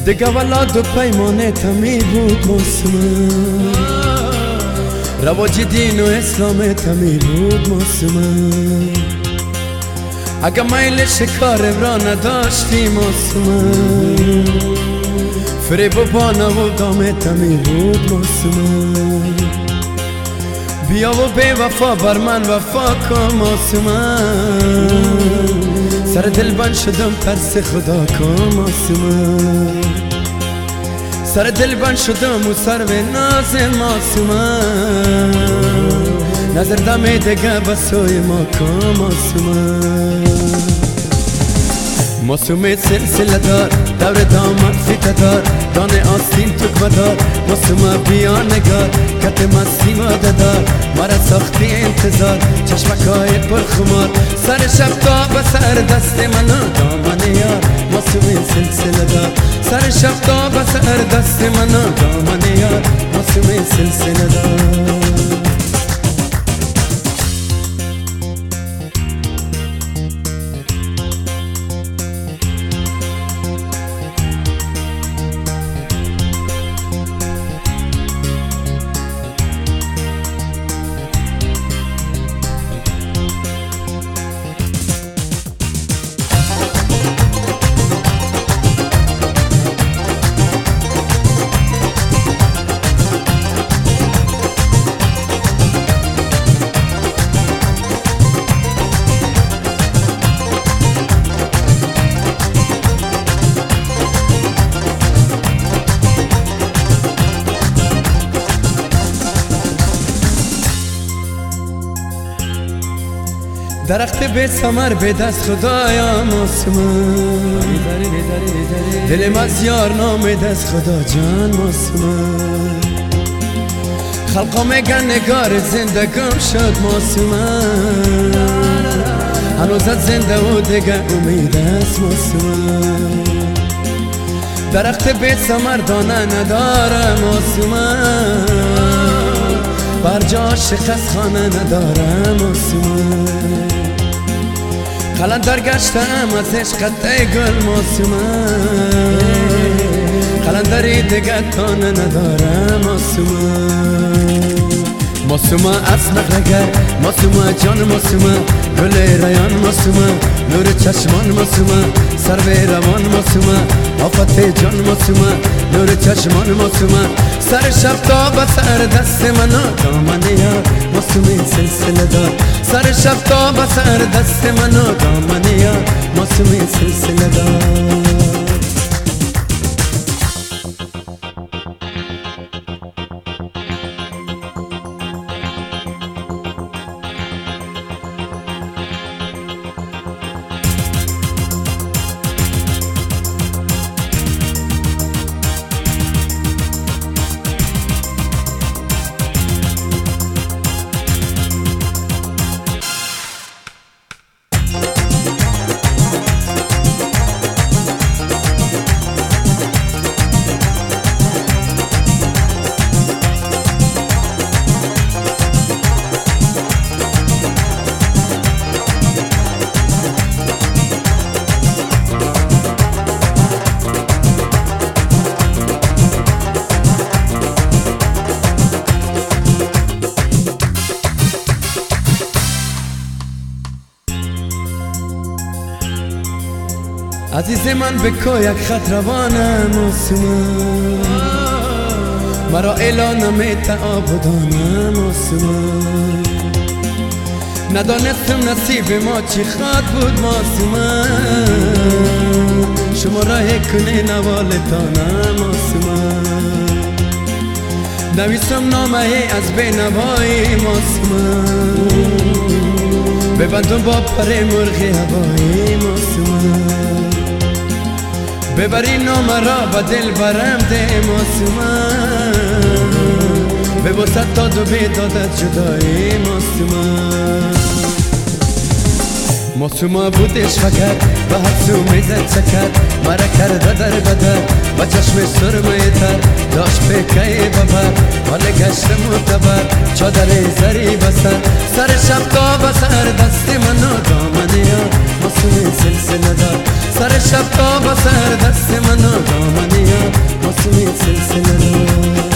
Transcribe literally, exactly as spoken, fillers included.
دیگه ولاد و پیمانه تمی بود موسمه، رواج دین و اسلام تمی بود موسمه. اگه میل شکار را نداشتی موسمه، فریب و بانا و دام تمی بود موسمه. بیا و بی وفا بر من وفا کن موسمه، سر دل بند شدم ترس خدا کن موسمه. سر دل بند شدم و سر به ناز موسمه، نظر دم دیگه بسوی ما کن موسمه. موسمه سلسله دار دور دامن فیته دار، دانه آستین تو بدار موسمه بیا نگار، کت مستی ماده دار مرا ساختی انتظار، چشمکای پر خمار سر شب تا به سر دست منو دامن یار. موسمه سلسله دار سر شب تا به سر دست منو دامن یار. موسمه سلسله دار درخت به ثمر به دست خدایا موسمه، دلم از یار نام دست خدا جان موسمه. خلقا میگن نگار زندگم شد موسمه، هنوزت زنده و دیگه امید است موسمه. درخت به ثمر دانه نداره موسمه، بر جا شکست خانه نداره موسمه. قلندر گشتم از عشقت ای گل موسمه، قلندری دیگه تانه نداره موسمه. موسمه از نقلگر موسمه جان موسمه، گل ریان موسمه نور چشمان موسمه، سر به روان موسمه آفت جان موسمه نور چشمان موسمه. سر شب تا به سر دست منو دامن یار. موسمه سلسله دار سر شب تا به سر دست منو دامن یار. موسمه سلسله دار عزیز من بکو یک خط روانه موسمه، مرا اعلان میت آبادانه موسمه. ندانستم نصیب ما چی خواد بود موسمه، شما راه کنه نوالتانه موسمه. نویسم نامه از بینوایی موسمه، ببندم با پر مرغی هوایی موسمه. ببری نام را با دل برم ده موسمه، به وسط داد و بیدادت جدایی موسمه. موسمه بودش فقط به هر سو میزد چکر، مرا کرده در بدر با چشم سرمه تر، داشت پکه ببر حال گشت معتبر، چادر زری بسر سر شب تا بسر دست منو دامن یار. موسمه سلسله دار سر شب تا با سر دست منو دامنه یا واسه سلسله رو